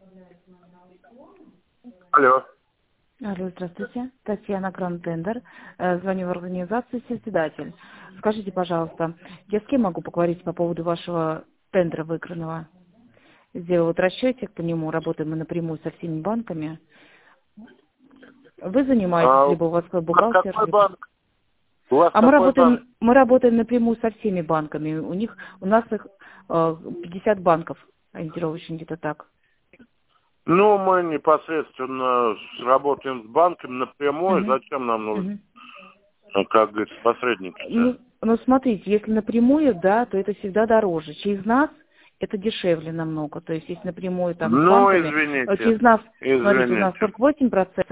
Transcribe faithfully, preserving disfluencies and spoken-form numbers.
Алло. Алло, здравствуйте. Татьяна Гранд-Тендер. Э, Звоню в организацию «Созидатель». Скажите, пожалуйста, я с кем могу поговорить по поводу вашего тендера выигранного? Сделала вот расчетик по нему, работаем мы напрямую со всеми банками. Вы занимаетесь, А, либо у вас а бухгалтер, какой либо... банк? У вас А мы какой работаем, банк? мы работаем напрямую со всеми банками. У них, у нас их э, пятьдесят банков, ориентировочно где-то так. Ну, мы непосредственно работаем с банком напрямую. Мгм. Зачем нам нужны, Мгм. как говорится, посредники-то? Ну, ну, смотрите, если напрямую, да, то это всегда дороже. Через нас это дешевле намного. То есть, если напрямую там с Ну, банками, э, извините. через нас, смотрите, у нас Извините. сорок восемь процентов.